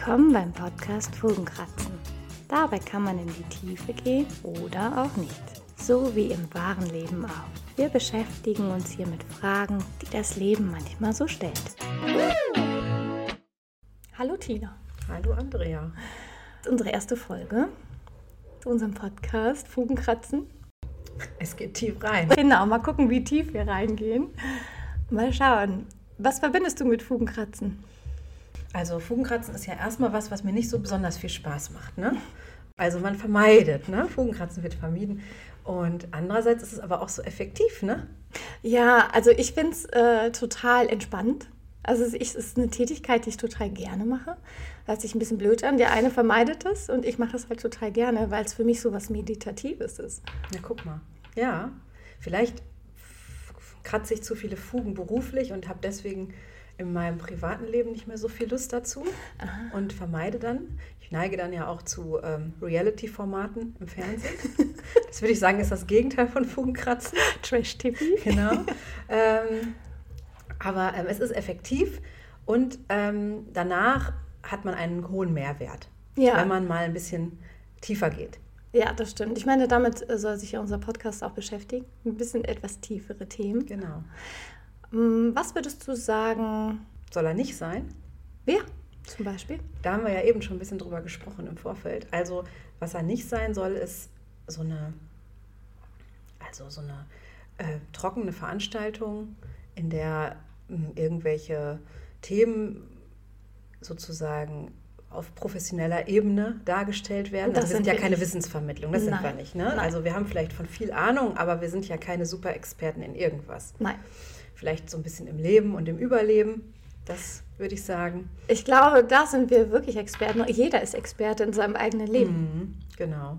Willkommen beim Podcast Fugenkratzen. Dabei kann man in die Tiefe gehen oder auch nicht. So wie im wahren Leben auch. Wir beschäftigen uns hier mit Fragen, die das Leben manchmal so stellt. Hallo Tina. Hallo Andrea. Das ist unsere erste Folge zu unserem Podcast Fugenkratzen. Es geht tief rein. Genau, mal gucken, wie tief wir reingehen. Mal schauen. Was verbindest du mit Fugenkratzen? Also Fugenkratzen ist ja erstmal was mir nicht so besonders viel Spaß macht. Ne? Also man vermeidet, ne? Fugenkratzen wird vermieden. Und andererseits ist es aber auch so effektiv, ne? Ja, also ich finde es total entspannt. Also es ist eine Tätigkeit, die ich total gerne mache. Hört sich ein bisschen blöd an. Der eine vermeidet es und ich mache es halt total gerne, weil es für mich so was Meditatives ist. Ja, guck mal. Ja, vielleicht kratze ich zu viele Fugen beruflich und habe deswegen in meinem privaten Leben nicht mehr so viel Lust dazu. Aha. Und vermeide dann. Ich neige dann ja auch zu Reality-Formaten im Fernsehen. Das würde ich sagen, ist das Gegenteil von Fugenkratzen. Trash-TV. Genau. Aber es ist effektiv und danach hat man einen hohen Mehrwert, wenn man mal ein bisschen tiefer geht. Ja, das stimmt. Ich meine, damit soll sich ja unser Podcast auch beschäftigen. Ein bisschen etwas tiefere Themen. Genau. Was würdest du sagen? Soll er nicht sein? Ja, zum Beispiel. Da haben wir ja eben schon ein bisschen drüber gesprochen im Vorfeld. Also, was er nicht sein soll, ist so eine trockene Veranstaltung, in der irgendwelche Themen sozusagen auf professioneller Ebene dargestellt werden. Also wir sind ja keine Wissensvermittlung, das sind wir nicht. Ne? Also wir haben vielleicht von viel Ahnung, aber wir sind ja keine Super-Experten in irgendwas. Nein. Vielleicht so ein bisschen im Leben und im Überleben, das würde ich sagen. Ich glaube, da sind wir wirklich Experten. Jeder ist Experte in seinem eigenen Leben. Genau.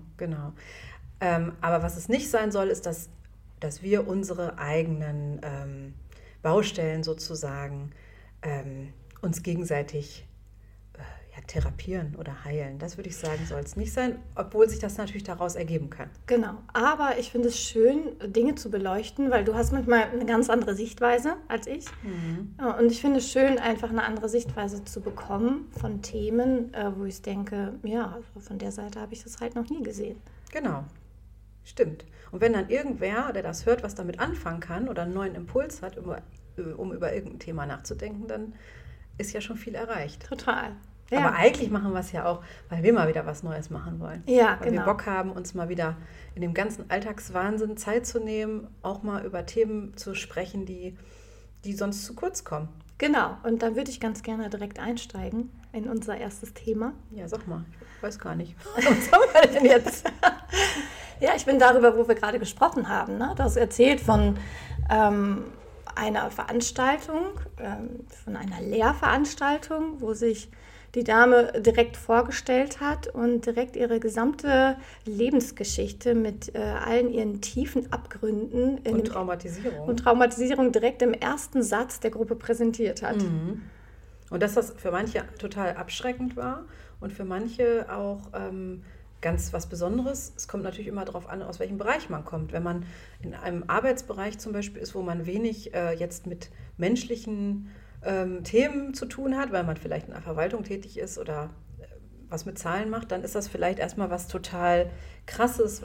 Aber was es nicht sein soll, ist, dass wir unsere eigenen Baustellen sozusagen uns gegenseitig therapieren oder heilen. Das würde ich sagen, soll es nicht sein, obwohl sich das natürlich daraus ergeben kann. Genau, aber ich finde es schön, Dinge zu beleuchten, weil du hast manchmal eine ganz andere Sichtweise als ich. Und ich finde es schön, einfach eine andere Sichtweise zu bekommen von Themen, wo ich denke, ja, also von der Seite habe ich das halt noch nie gesehen. Genau, stimmt. Und wenn dann irgendwer, der das hört, was damit anfangen kann oder einen neuen Impuls hat, um über irgendein Thema nachzudenken, dann ist ja schon viel erreicht. Total. Ja. Aber eigentlich machen wir es ja auch, weil wir mal wieder was Neues machen wollen. Ja, weil wir Bock haben, uns mal wieder in dem ganzen Alltagswahnsinn Zeit zu nehmen, auch mal über Themen zu sprechen, die sonst zu kurz kommen. Genau, und dann würde ich ganz gerne direkt einsteigen in unser erstes Thema. Ja, sag mal, ich weiß gar nicht. Was haben wir denn jetzt? Ja, ich bin darüber, wo wir gerade gesprochen haben. Ne? Du hast erzählt von einer Veranstaltung, von einer Lehrveranstaltung, wo sich die Dame direkt vorgestellt hat und direkt ihre gesamte Lebensgeschichte mit allen ihren tiefen Abgründen und Traumatisierung direkt im ersten Satz der Gruppe präsentiert hat. Und dass das für manche total abschreckend war und für manche auch ganz was Besonderes. Es kommt natürlich immer darauf an, aus welchem Bereich man kommt. Wenn man in einem Arbeitsbereich zum Beispiel ist, wo man wenig jetzt mit menschlichen Themen zu tun hat, weil man vielleicht in der Verwaltung tätig ist oder was mit Zahlen macht, dann ist das vielleicht erstmal was total Krasses,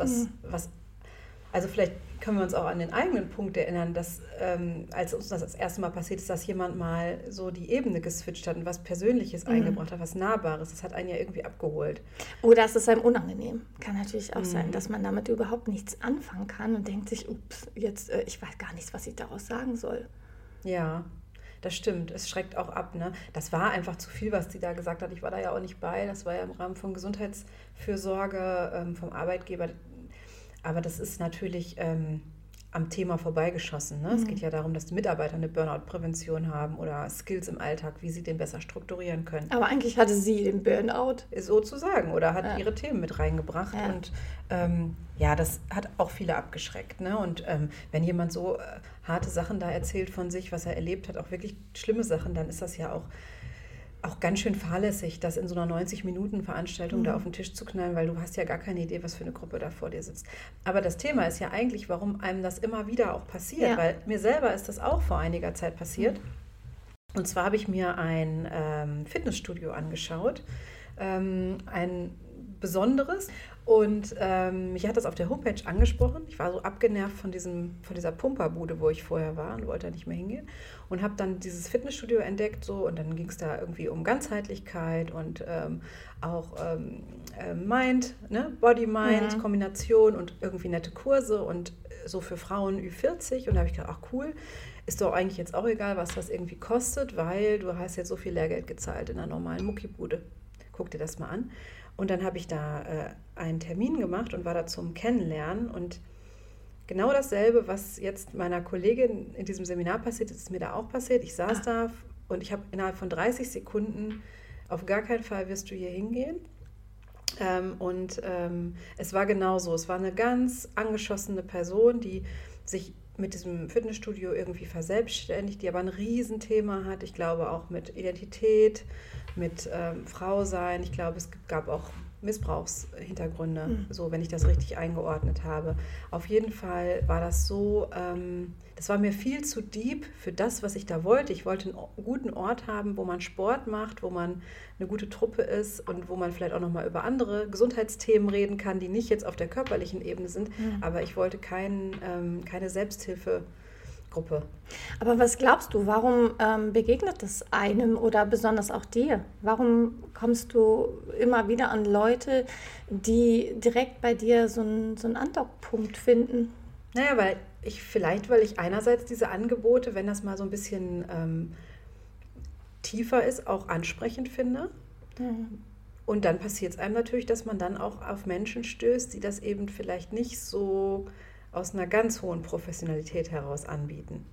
also vielleicht können wir uns auch an den eigenen Punkt erinnern, dass als uns das erste Mal passiert ist, dass jemand mal so die Ebene geswitcht hat und was Persönliches eingebracht hat, was Nahbares. Das hat einen ja irgendwie abgeholt. Oder es ist einem unangenehm. Kann natürlich auch sein, dass man damit überhaupt nichts anfangen kann und denkt sich, ups, jetzt, ich weiß gar nichts, was ich daraus sagen soll. Ja, das stimmt. Es schreckt auch ab. Ne? Das war einfach zu viel, was die da gesagt hat. Ich war da ja auch nicht bei. Das war ja im Rahmen von Gesundheitsfürsorge vom Arbeitgeber. Aber das ist natürlich am Thema vorbeigeschossen. Ne? Es geht ja darum, dass die Mitarbeiter eine Burnout-Prävention haben oder Skills im Alltag, wie sie den besser strukturieren können. Aber eigentlich hatte sie den Burnout. Sozusagen. Oder hat ihre Themen mit reingebracht. Ja. Und das hat auch viele abgeschreckt. Ne? Und wenn jemand so harte Sachen da erzählt von sich, was er erlebt hat, auch wirklich schlimme Sachen, dann ist das ja auch ganz schön fahrlässig, das in so einer 90-Minuten-Veranstaltung da auf den Tisch zu knallen, weil du hast ja gar keine Idee, was für eine Gruppe da vor dir sitzt. Aber das Thema ist ja eigentlich, warum einem das immer wieder auch passiert, weil mir selber ist das auch vor einiger Zeit passiert. Und zwar habe ich mir ein Fitnessstudio angeschaut, ein besonderes. Und mich hat das auf der Homepage angesprochen. Ich war so abgenervt von dieser Pumperbude, wo ich vorher war und wollte da nicht mehr hingehen. Und habe dann dieses Fitnessstudio entdeckt so, und dann ging es da irgendwie um Ganzheitlichkeit und auch Mind, ne? Body-Mind, Kombination und irgendwie nette Kurse und so für Frauen Ü40. Und da habe ich gedacht, ach cool, ist doch eigentlich jetzt auch egal, was das irgendwie kostet, weil du hast jetzt so viel Lehrgeld gezahlt in einer normalen Muckibude. Guck dir das mal an. Und dann habe ich da einen Termin gemacht und war da zum Kennenlernen. Und genau dasselbe, was jetzt meiner Kollegin in diesem Seminar passiert ist, ist mir da auch passiert. Ich saß da und ich habe innerhalb von 30 Sekunden, auf gar keinen Fall wirst du hier hingehen. Es war genauso. Es war eine ganz angeschossene Person, die sich mit diesem Fitnessstudio irgendwie verselbstständigt, die aber ein Riesenthema hat. Ich glaube auch mit Identität, mit Frau sein. Ich glaube, es gab auch Missbrauchshintergründe, so wenn ich das richtig eingeordnet habe. Auf jeden Fall war das so, das war mir viel zu deep für das, was ich da wollte. Ich wollte einen guten Ort haben, wo man Sport macht, wo man eine gute Truppe ist und wo man vielleicht auch nochmal über andere Gesundheitsthemen reden kann, die nicht jetzt auf der körperlichen Ebene sind. Aber ich wollte keine Selbsthilfegruppe. Aber was glaubst du, warum begegnet es einem oder besonders auch dir? Warum kommst du immer wieder an Leute, die direkt bei dir so einen Andockpunkt finden? Naja, weil ich einerseits diese Angebote, wenn das mal so ein bisschen tiefer ist, auch ansprechend finde. Und dann passiert es einem natürlich, dass man dann auch auf Menschen stößt, die das eben vielleicht nicht so aus einer ganz hohen Professionalität heraus anbieten.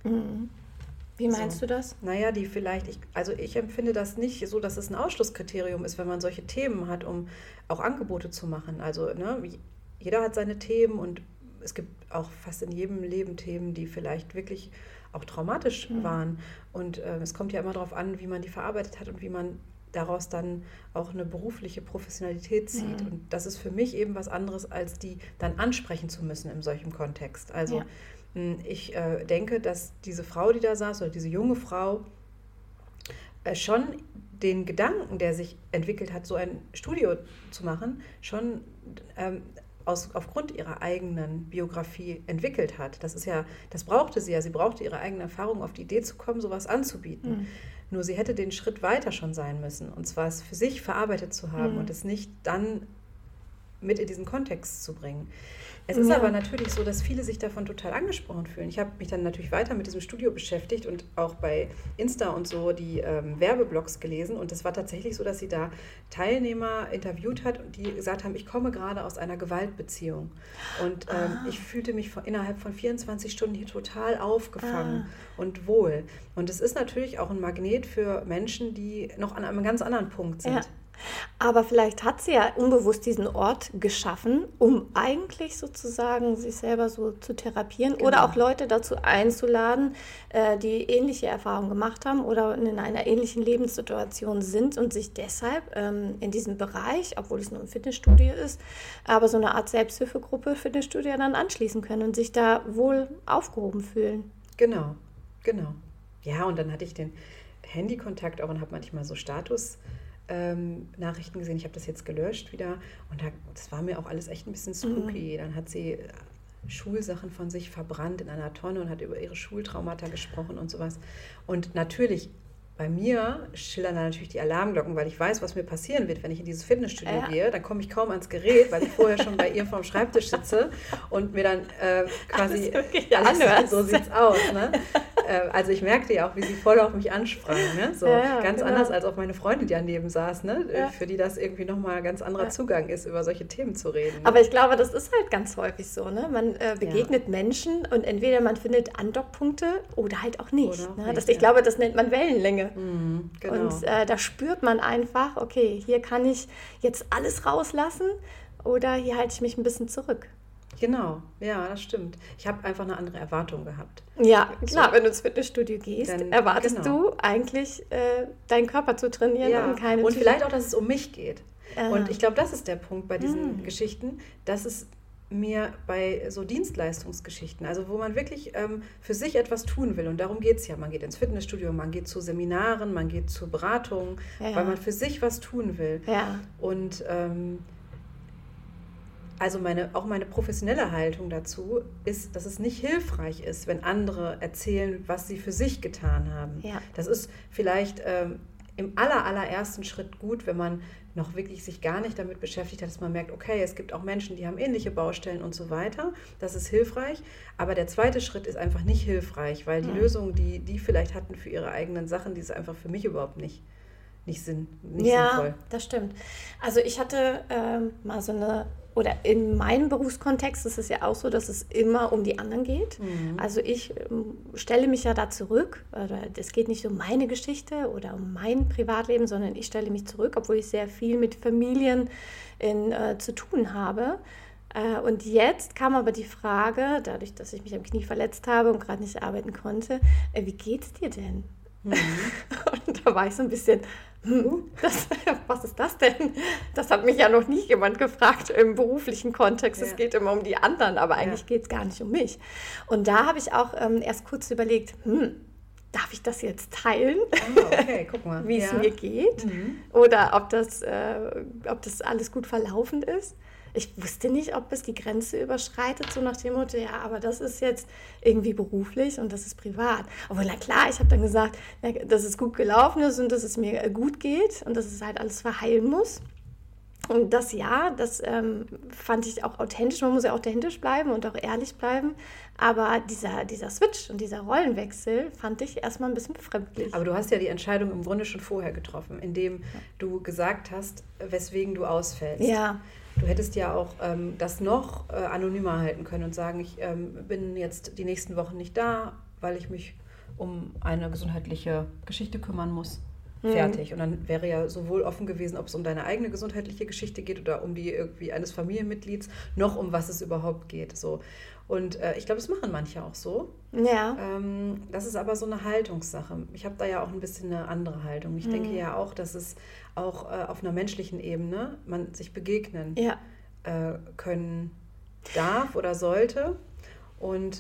Wie meinst du das? Naja, die vielleicht, ich empfinde das nicht so, dass es ein Ausschlusskriterium ist, wenn man solche Themen hat, um auch Angebote zu machen. Also ne, jeder hat seine Themen und es gibt auch fast in jedem Leben Themen, die vielleicht wirklich auch traumatisch waren. Und es kommt ja immer darauf an, wie man die verarbeitet hat und wie man daraus dann auch eine berufliche Professionalität zieht. Und das ist für mich eben was anderes, als die dann ansprechen zu müssen in solchem Kontext. Also ich denke, dass diese Frau, die da saß, oder diese junge Frau, schon den Gedanken, der sich entwickelt hat, so ein Studio zu machen, schon aufgrund ihrer eigenen Biografie entwickelt hat. Das brauchte sie ja. Sie brauchte ihre eigene Erfahrung, auf die Idee zu kommen, sowas anzubieten. Nur sie hätte den Schritt weiter schon sein müssen. Und zwar es für sich verarbeitet zu haben und es nicht dann mit in diesen Kontext zu bringen. Es ist aber natürlich so, dass viele sich davon total angesprochen fühlen. Ich habe mich dann natürlich weiter mit diesem Studio beschäftigt und auch bei Insta und so die Werbeblogs gelesen. Und es war tatsächlich so, dass sie da Teilnehmer interviewt hat und die gesagt haben, ich komme gerade aus einer Gewaltbeziehung. Und ich fühlte mich innerhalb von 24 Stunden hier total aufgefangen und wohl. Und es ist natürlich auch ein Magnet für Menschen, die noch an einem ganz anderen Punkt sind. Ja. Aber vielleicht hat sie ja unbewusst diesen Ort geschaffen, um eigentlich sozusagen sich selber so zu therapieren oder auch Leute dazu einzuladen, die ähnliche Erfahrungen gemacht haben oder in einer ähnlichen Lebenssituation sind und sich deshalb in diesem Bereich, obwohl es nur ein Fitnessstudio ist, aber so eine Art Selbsthilfegruppe Fitnessstudio dann anschließen können und sich da wohl aufgehoben fühlen. Genau. Ja, und dann hatte ich den Handykontakt auch und habe manchmal so Nachrichten gesehen, ich habe das jetzt gelöscht wieder und das war mir auch alles echt ein bisschen spooky. Dann hat sie Schulsachen von sich verbrannt in einer Tonne und hat über ihre Schultraumata gesprochen und sowas. Und natürlich, bei mir schillern dann natürlich die Alarmglocken, weil ich weiß, was mir passieren wird, wenn ich in dieses Fitnessstudio gehe. Dann komme ich kaum ans Gerät, weil ich vorher schon bei ihr vorm Schreibtisch sitze und mir dann quasi alles so sieht's aus. Ne? Also ich merkte ja auch, wie sie voll auf mich ansprang. Ne? So, ganz anders als auch meine Freundin, die daneben saß, ne? Für die das irgendwie nochmal ein ganz anderer Zugang ist, über solche Themen zu reden. Ne? Aber ich glaube, das ist halt ganz häufig so. Ne? Man begegnet Menschen und entweder man findet Andockpunkte oder halt auch nicht. Oder auch ne? nicht, Ich glaube, das nennt man Wellenlänge. Genau. Und da spürt man einfach, okay, hier kann ich jetzt alles rauslassen oder hier halte ich mich ein bisschen zurück. Genau, ja, das stimmt. Ich habe einfach eine andere Erwartung gehabt. Ja, klar, wenn du ins Fitnessstudio gehst, dann erwartest du eigentlich, deinen Körper zu trainieren und keine Und vielleicht auch, dass es um mich geht. Und ich glaube, das ist der Punkt bei diesen Geschichten, dass es mir bei so Dienstleistungsgeschichten, also wo man wirklich für sich etwas tun will, und darum geht es ja, man geht ins Fitnessstudio, man geht zu Seminaren, man geht zu Beratungen, weil man für sich was tun will. Ja. Und also auch meine professionelle Haltung dazu ist, dass es nicht hilfreich ist, wenn andere erzählen, was sie für sich getan haben. Ja. Das ist vielleicht im allerersten Schritt gut, wenn man noch wirklich sich gar nicht damit beschäftigt hat, dass man merkt, okay, es gibt auch Menschen, die haben ähnliche Baustellen und so weiter. Das ist hilfreich. Aber der zweite Schritt ist einfach nicht hilfreich, weil die Lösungen, die vielleicht hatten für ihre eigenen Sachen, die ist einfach für mich überhaupt nicht sinnvoll. Ja, das stimmt. Also ich hatte mal oder in meinem Berufskontext ist es ja auch so, dass es immer um die anderen geht. Mhm. Also ich stelle mich ja da zurück. Es geht nicht um meine Geschichte oder um mein Privatleben, sondern ich stelle mich zurück, obwohl ich sehr viel mit Familien zu tun habe. Und jetzt kam aber die Frage, dadurch, dass ich mich am Knie verletzt habe und gerade nicht arbeiten konnte, wie geht's dir denn? Mhm. Und da war ich so ein bisschen, was ist das denn? Das hat mich ja noch nie jemand gefragt im beruflichen Kontext. Es geht immer um die anderen, aber eigentlich geht es gar nicht um mich. Und da habe ich auch erst kurz überlegt, darf ich das jetzt teilen? Oh, okay, guck mal. Wie es mir geht? Mhm. Oder ob das alles gut verlaufen ist? Ich wusste nicht, ob es die Grenze überschreitet, so nach dem Motto, ja, aber das ist jetzt irgendwie beruflich und das ist privat. Obwohl, na klar, ich habe dann gesagt, dass es gut gelaufen ist und dass es mir gut geht und dass es halt alles verheilen muss. Und das fand ich auch authentisch. Man muss ja authentisch bleiben und auch ehrlich bleiben. Aber dieser Switch und dieser Rollenwechsel fand ich erstmal ein bisschen befremdlich. Aber du hast ja die Entscheidung im Grunde schon vorher getroffen, indem du gesagt hast, weswegen du ausfällst. Ja. Du hättest ja auch das noch anonymer halten können und sagen, ich bin jetzt die nächsten Wochen nicht da, weil ich mich um eine gesundheitliche Geschichte kümmern muss. Fertig. Und dann wäre ja sowohl offen gewesen, ob es um deine eigene gesundheitliche Geschichte geht oder um die irgendwie eines Familienmitglieds, noch um was es überhaupt geht. So. Und ich glaube, das machen manche auch so. Ja. Das ist aber so eine Haltungssache. Ich habe da ja auch ein bisschen eine andere Haltung. Ich denke ja auch, dass es auch auf einer menschlichen Ebene man sich begegnen können darf oder sollte. Und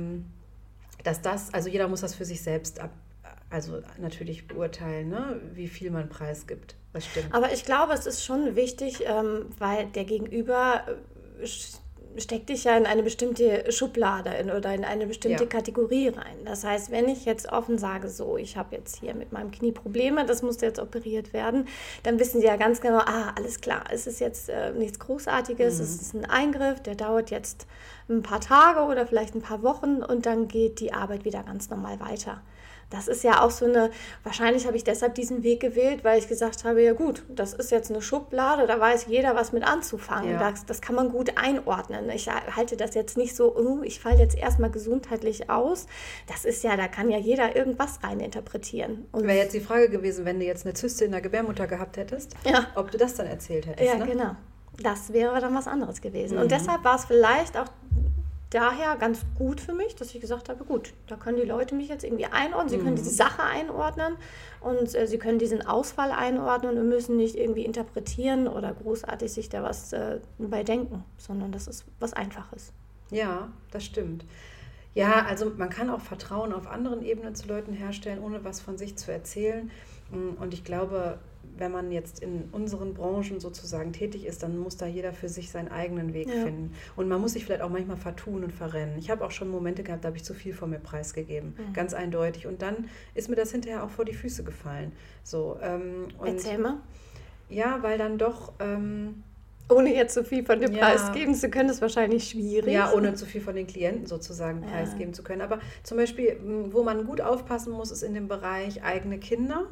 also jeder muss das für sich selbst also natürlich beurteilen, ne, wie viel man preisgibt. Das stimmt. Aber ich glaube, es ist schon wichtig, weil der Gegenüber steckt dich ja in eine bestimmte Schublade oder in eine bestimmte Kategorie rein. Das heißt, wenn ich jetzt offen sage, so, ich habe jetzt hier mit meinem Knie Probleme, das muss jetzt operiert werden, dann wissen die ja ganz genau, alles klar, es ist jetzt nichts Großartiges, es ist ein Eingriff, der dauert jetzt ein paar Tage oder vielleicht ein paar Wochen und dann geht die Arbeit wieder ganz normal weiter. Das ist ja auch wahrscheinlich habe ich deshalb diesen Weg gewählt, weil ich gesagt habe, ja gut, das ist jetzt eine Schublade, da weiß jeder, was mit anzufangen. Ja. Das kann man gut einordnen. Ich halte das jetzt nicht so, ich falle jetzt erstmal gesundheitlich aus. Das ist ja, da kann ja jeder irgendwas reininterpretieren. Wäre jetzt die Frage gewesen, wenn du jetzt eine Zyste in der Gebärmutter gehabt hättest, ob du das dann erzählt hättest. Ja, ne? Genau. Das wäre dann was anderes gewesen. Und deshalb war es vielleicht auch daher ganz gut für mich, dass ich gesagt habe, gut, da können die Leute mich jetzt irgendwie einordnen, sie können diese Sache einordnen und sie können diesen Ausfall einordnen und müssen nicht irgendwie interpretieren oder großartig sich da was bei denken, sondern das ist was Einfaches. Ja, das stimmt. Ja, also man kann auch Vertrauen auf anderen Ebenen zu Leuten herstellen, ohne was von sich zu erzählen. Und ich glaube, wenn man jetzt in unseren Branchen sozusagen tätig ist, dann muss da jeder für sich seinen eigenen Weg finden. Und man muss sich vielleicht auch manchmal vertun und verrennen. Ich habe auch schon Momente gehabt, da habe ich zu viel von mir preisgegeben, ganz eindeutig. Und dann ist mir das hinterher auch vor die Füße gefallen. So, und erzähl mal. Ja, weil dann doch... ohne jetzt zu viel von dem Preis geben zu können, ist wahrscheinlich schwierig. Ja, ohne zu viel von den Klienten sozusagen preisgeben zu können. Aber zum Beispiel, wo man gut aufpassen muss, ist in dem Bereich eigene Kinder.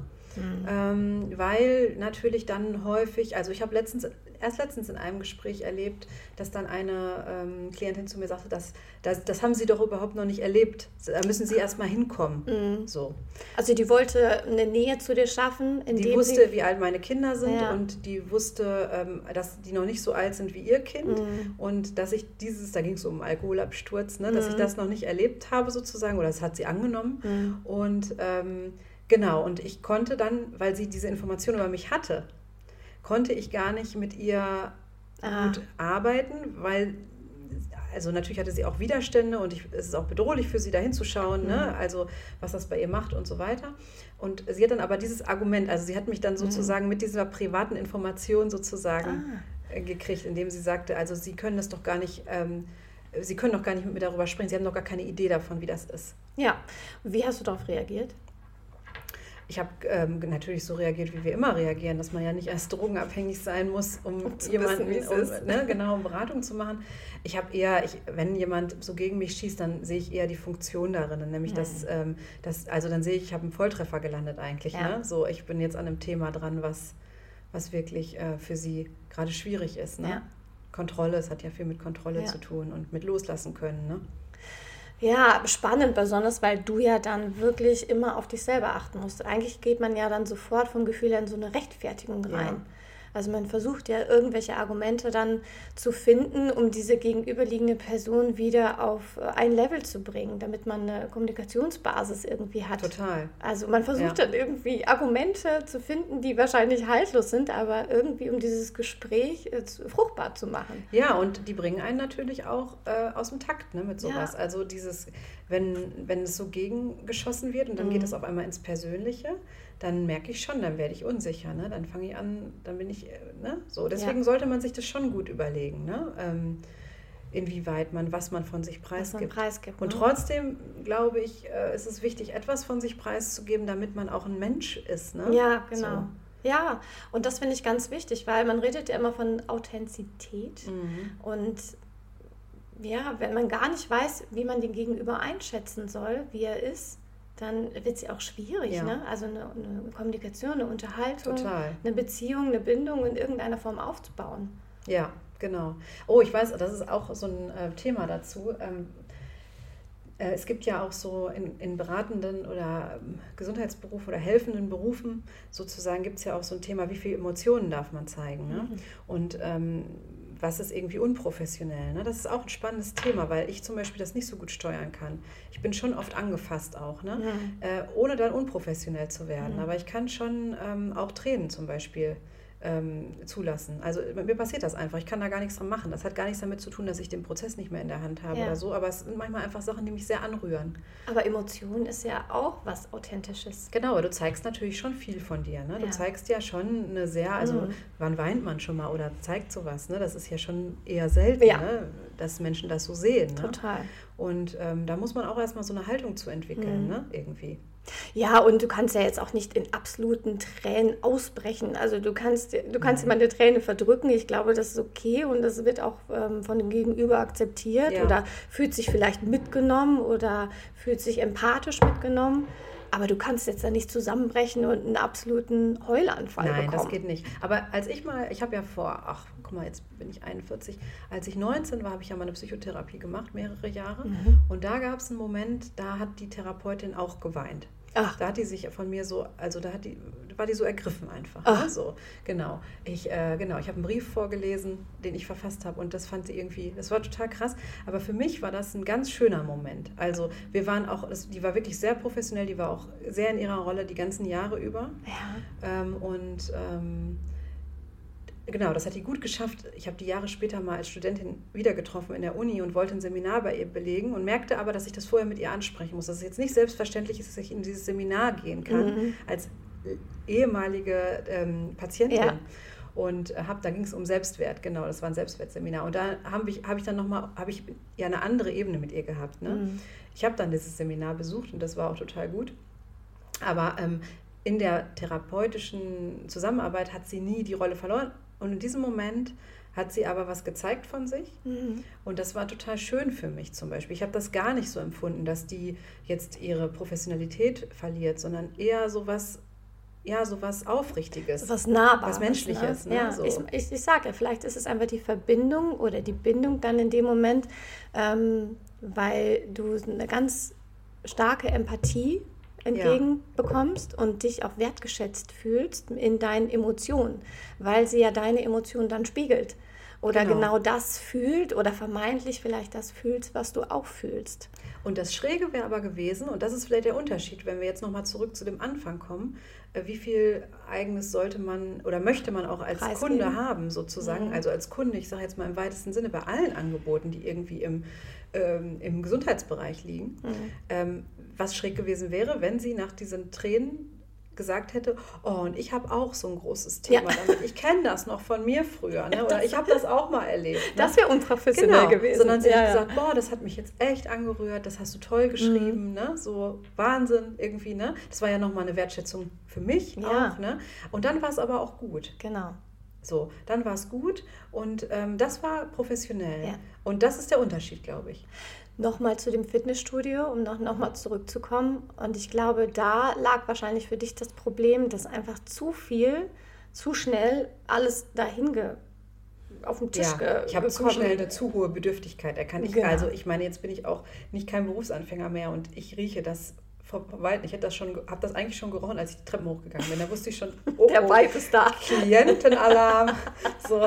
Weil natürlich dann häufig, also ich habe erst letztens in einem Gespräch erlebt, dass dann eine Klientin zu mir sagte, das haben sie doch überhaupt noch nicht erlebt. Da müssen sie erst mal hinkommen. So. Also die wollte eine Nähe zu dir schaffen, die wusste, wie alt meine Kinder sind und die wusste, dass die noch nicht so alt sind wie ihr Kind und dass ich da ging es um Alkoholabsturz, ne, dass ich das noch nicht erlebt habe sozusagen, oder das hat sie angenommen und genau, und ich konnte dann, weil sie diese Information über mich hatte, konnte ich gar nicht mit ihr gut arbeiten, weil also natürlich hatte sie auch Widerstände und es ist auch bedrohlich für sie, da hinzuschauen, ne? Also was das bei ihr macht und so weiter. Und sie hat dann aber dieses Argument, also sie hat mich dann sozusagen mit dieser privaten Information sozusagen gekriegt, indem sie sagte, also Sie können das doch gar nicht, Sie können doch gar nicht mit mir darüber sprechen, Sie haben doch gar keine Idee davon, wie das ist. Ja, wie hast du darauf reagiert? Ich habe natürlich so reagiert, wie wir immer reagieren, dass man ja nicht erst drogenabhängig sein muss, um jemanden, um Beratung zu machen. Ich habe eher, wenn jemand so gegen mich schießt, dann sehe ich eher die Funktion darin, nämlich also dann sehe ich habe einen Volltreffer gelandet eigentlich. Ja. Ne? So, ich bin jetzt an einem Thema dran, was wirklich für sie gerade schwierig ist. Ne? Ja. Kontrolle, es hat ja viel mit Kontrolle zu tun und mit loslassen können. Ne? Ja, spannend, besonders weil du ja dann wirklich immer auf dich selber achten musst. Eigentlich geht man ja dann sofort vom Gefühl her in so eine Rechtfertigung rein. Ja. Also man versucht ja irgendwelche Argumente dann zu finden, um diese gegenüberliegende Person wieder auf ein Level zu bringen, damit man eine Kommunikationsbasis irgendwie hat. Total. Also man versucht dann irgendwie Argumente zu finden, die wahrscheinlich haltlos sind, aber irgendwie um dieses Gespräch fruchtbar zu machen. Ja, und die bringen einen natürlich auch aus dem Takt, ne, mit sowas. Ja. Also wenn es so gegengeschossen wird und dann geht es auf einmal ins Persönliche, dann merke ich schon, dann werde ich unsicher, ne? Dann fange ich an, dann bin ich, ne? So, deswegen sollte man sich das schon gut überlegen, ne? Inwieweit was man von sich preisgibt. Und trotzdem, glaube ich, ist es wichtig, etwas von sich preiszugeben, damit man auch ein Mensch ist, ne? Ja, genau. So. Ja, und das finde ich ganz wichtig, weil man redet ja immer von Authentizität und ja, wenn man gar nicht weiß, wie man den Gegenüber einschätzen soll, wie er ist, dann wird es ja auch schwierig, Ja. ne? Also eine Kommunikation, eine Unterhaltung, Total. eine Beziehung, eine Bindung in irgendeiner Form aufzubauen. Ja, genau. Oh, ich weiß, das ist auch so ein Thema dazu. Es gibt ja auch so in beratenden oder Gesundheitsberufen oder helfenden Berufen sozusagen gibt es ja auch so ein Thema, wie viele Emotionen darf man zeigen, ne? Und was ist irgendwie unprofessionell, ne? Das ist auch ein spannendes Thema, weil ich zum Beispiel das nicht so gut steuern kann. Ich bin schon oft angefasst auch, ne? Ohne dann unprofessionell zu werden. Aber ich kann schon auch Tränen zum Beispiel zulassen. Also mir passiert das einfach. Ich kann da gar nichts dran machen. Das hat gar nichts damit zu tun, dass ich den Prozess nicht mehr in der Hand habe oder so. Aber es sind manchmal einfach Sachen, die mich sehr anrühren. Aber Emotion ist ja auch was Authentisches. Genau, du zeigst natürlich schon viel von dir. Ne? Du zeigst ja schon eine sehr, also wann weint man schon mal oder zeigt sowas? Ne? Das ist ja schon eher selten, ne? Dass Menschen das so sehen. Ne? Total. Und da muss man auch erstmal so eine Haltung zu entwickeln, ne? Irgendwie. Ja, und du kannst ja jetzt auch nicht in absoluten Tränen ausbrechen. Also du kannst immer eine Träne verdrücken. Ich glaube, das ist okay und das wird auch von dem Gegenüber akzeptiert oder fühlt sich vielleicht mitgenommen oder fühlt sich empathisch mitgenommen. Aber du kannst jetzt da nicht zusammenbrechen und einen absoluten Heulanfall bekommen. Nein, das geht nicht. Aber ich habe ja guck mal, jetzt bin ich 41. Als ich 19 war, habe ich ja mal eine Psychotherapie gemacht, mehrere Jahre. Und da gab es einen Moment, da hat die Therapeutin auch geweint. Ach. Da hat die sich von mir so, also war die so ergriffen einfach. Ne? So, genau. Ich habe einen Brief vorgelesen, den ich verfasst habe und das fand sie irgendwie, das war total krass. Aber für mich war das ein ganz schöner Moment. Also wir waren auch, die war wirklich sehr professionell, die war auch sehr in ihrer Rolle die ganzen Jahre über. Ja. Genau, das hat die gut geschafft. Ich habe die Jahre später mal als Studentin wieder getroffen in der Uni und wollte ein Seminar bei ihr belegen und merkte aber, dass ich das vorher mit ihr ansprechen muss. Dass es jetzt nicht selbstverständlich ist, dass ich in dieses Seminar gehen kann als ehemalige Patientin. Ja. Und da ging es um Selbstwert, genau, das war ein Selbstwertseminar. Und da habe ich ja eine andere Ebene mit ihr gehabt. Ne? Ich habe dann dieses Seminar besucht und das war auch total gut. Aber in der therapeutischen Zusammenarbeit hat sie nie die Rolle verloren. Und in diesem Moment hat sie aber was gezeigt von sich. Und das war total schön für mich zum Beispiel. Ich habe das gar nicht so empfunden, dass die jetzt ihre Professionalität verliert, sondern eher sowas Aufrichtiges. Was Nahbares. Was Menschliches. Ne? Ja, so. Ich sage ja, vielleicht ist es einfach die Verbindung oder die Bindung dann in dem Moment, weil du eine ganz starke Empathie entgegenbekommst und dich auch wertgeschätzt fühlst in deinen Emotionen, weil sie ja deine Emotionen dann spiegelt. oder genau das fühlt oder vermeintlich vielleicht das fühlt, was du auch fühlst. Und das Schräge wäre aber gewesen, und das ist vielleicht der Unterschied, wenn wir jetzt nochmal zurück zu dem Anfang kommen, wie viel Eigenes sollte man oder möchte man auch als Kunde haben sozusagen, also als Kunde, ich sage jetzt mal im weitesten Sinne, bei allen Angeboten, die irgendwie im Gesundheitsbereich liegen. Was schräg gewesen wäre, wenn sie nach diesen Tränen gesagt hätte, oh, und ich habe auch so ein großes Thema damit. Ich kenne das noch von mir früher, ne? Oder ich habe das auch mal erlebt. Ne? Das wäre unprofessionell gewesen. Sondern sie hat gesagt, boah, das hat mich jetzt echt angerührt, das hast du toll geschrieben, ne? So Wahnsinn irgendwie, ne? Das war ja nochmal eine Wertschätzung für mich auch, ne? Und dann war es aber auch gut. Genau. So, dann war es gut und das war professionell. Ja. Und das ist der Unterschied, glaube ich. Nochmal zu dem Fitnessstudio, um nochmal zurückzukommen. Und ich glaube, da lag wahrscheinlich für dich das Problem, dass einfach zu viel, zu schnell alles dahin auf den Tisch ich habe zu schnell eine zu hohe Bedürftigkeit erkannt. Also ich meine, jetzt bin ich auch kein Berufsanfänger mehr und ich rieche das verwalten. Ich habe das eigentlich schon gerochen, als ich die Treppen hochgegangen bin. Da wusste ich schon, der Vibe ist da. Klientenalarm. So,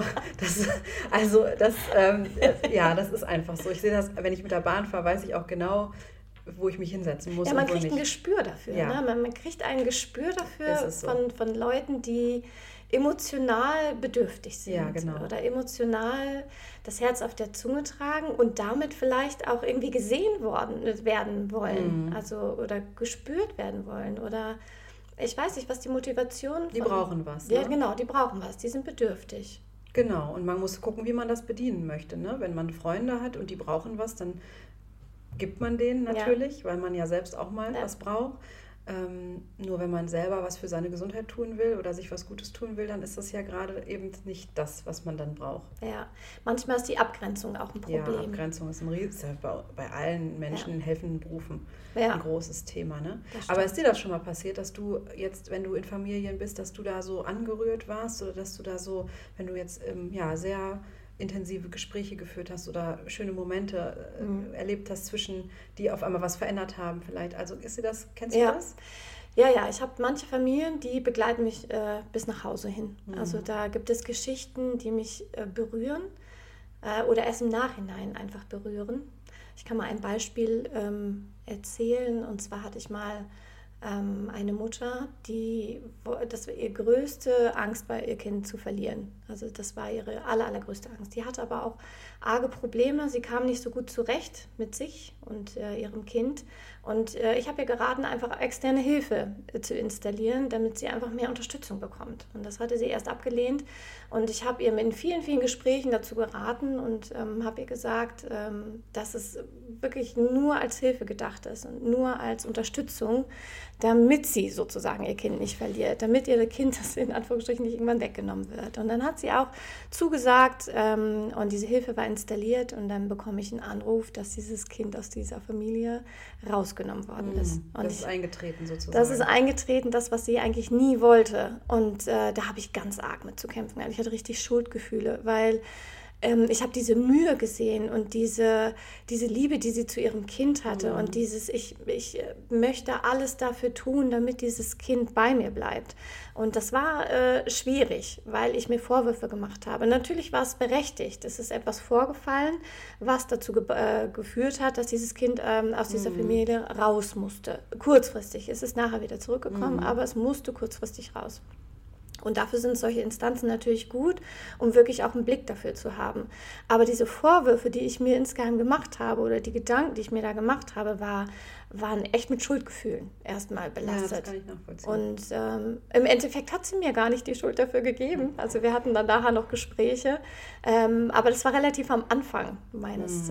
das ist einfach so. Ich sehe das, wenn ich mit der Bahn fahre, weiß ich auch genau, wo ich mich hinsetzen muss. Ja, man kriegt ein Gespür dafür. Ja. Ne? Man kriegt ein Gespür dafür von Leuten, die emotional bedürftig sind oder emotional das Herz auf der Zunge tragen und damit vielleicht auch irgendwie gesehen werden wollen, also oder gespürt werden wollen oder ich weiß nicht, was die Motivation die brauchen was. Ja, genau, die brauchen was, die sind bedürftig. Genau, und man muss gucken, wie man das bedienen möchte. Ne? Wenn man Freunde hat und die brauchen was, dann gibt man denen natürlich, weil man ja selbst auch mal was braucht. Nur wenn man selber was für seine Gesundheit tun will oder sich was Gutes tun will, dann ist das ja gerade eben nicht das, was man dann braucht. Ja, manchmal ist die Abgrenzung auch ein Problem. Ja, Abgrenzung ist bei allen Menschen in helfenden Berufen ein großes Thema. Ne? Aber ist dir das schon mal passiert, dass du jetzt, wenn du in Familien bist, dass du da so angerührt warst oder dass du da so, wenn du jetzt sehr intensive Gespräche geführt hast oder schöne Momente erlebt hast die auf einmal was verändert haben vielleicht. Also kennst du das? Ja, ich habe manche Familien, die begleiten mich bis nach Hause hin. Also da gibt es Geschichten, die mich berühren oder erst im Nachhinein einfach berühren. Ich kann mal ein Beispiel erzählen, und zwar hatte ich mal eine Mutter, das war ihre größte Angst war, ihr Kind zu verlieren. Also das war ihre allergrößte Angst. Die hatte aber auch arge Probleme. Sie kam nicht so gut zurecht mit sich und ihrem Kind. Und ich habe ihr geraten, einfach externe Hilfe zu installieren, damit sie einfach mehr Unterstützung bekommt. Und das hatte sie erst abgelehnt. Und ich habe ihr in vielen, vielen Gesprächen dazu geraten und habe ihr gesagt, dass es wirklich nur als Hilfe gedacht ist und nur als Unterstützung, damit sie sozusagen ihr Kind nicht verliert, damit ihr Kind das in Anführungsstrichen nicht irgendwann weggenommen wird. Und dann hat sie auch zugesagt und diese Hilfe war installiert und dann bekomme ich einen Anruf, dass dieses Kind aus dieser Familie rausgenommen worden ist. Und das ist eingetreten sozusagen. Das ist eingetreten, das, was sie eigentlich nie wollte. Und da habe ich ganz arg mit zu kämpfen. Ich hatte richtig Schuldgefühle, weil ich habe diese Mühe gesehen und diese Liebe, die sie zu ihrem Kind hatte und dieses, ich möchte alles dafür tun, damit dieses Kind bei mir bleibt. Und das war schwierig, weil ich mir Vorwürfe gemacht habe. Natürlich war es berechtigt. Es ist etwas vorgefallen, was dazu geführt hat, dass dieses Kind aus dieser Familie raus musste. Kurzfristig. Es ist nachher wieder zurückgekommen, aber es musste kurzfristig raus. Und dafür sind solche Instanzen natürlich gut, um wirklich auch einen Blick dafür zu haben. Aber diese Vorwürfe, die ich mir insgeheim gemacht habe oder die Gedanken, die ich mir da gemacht habe, waren echt mit Schuldgefühlen erstmal belastet. Ja, das kann ich nachvollziehen. Und im Endeffekt hat sie mir gar nicht die Schuld dafür gegeben. Also wir hatten dann nachher noch Gespräche. Aber das war relativ am Anfang meines